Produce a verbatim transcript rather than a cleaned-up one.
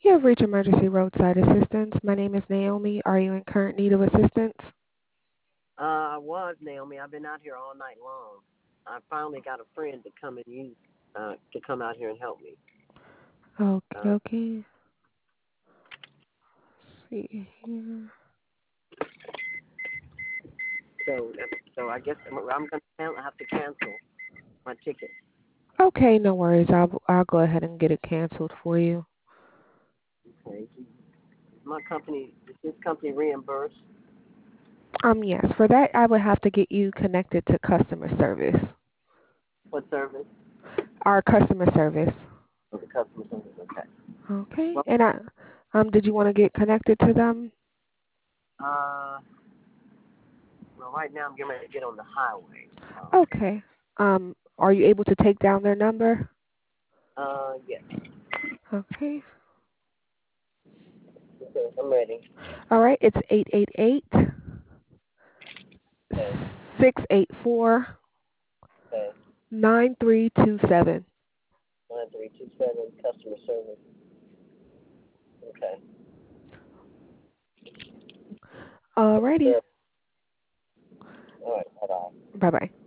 You have reached Emergency Roadside Assistance. My name is Naomi. Are you in current need of assistance? Uh, I was, Naomi. I've been out here all night long. I finally got a friend to come and use, uh, to come out here and help me. Okay, Uh, okay. Let's see here. so, so I guess I'm, I'm gonna can- have to cancel my ticket. Okay, no worries. I'll I'll go ahead and get it canceled for you. Okay. My company, is this company reimbursed? Um, yes, for that I would have to get you connected to customer service. What service? Our customer service. For the customer service. Okay. Okay, Well, and I um, did you want to get connected to them? uh, well, right now I'm getting ready to get on the highway. Um, Okay. Um, are you able to take down their number? uh, yes. Okay. Okay, I'm ready. All right. It's eight eight eight, Okay. six eight four, Okay. nine three two seven. Nine three two seven customer service. Okay. Alrighty. All right. Bye bye. Bye bye.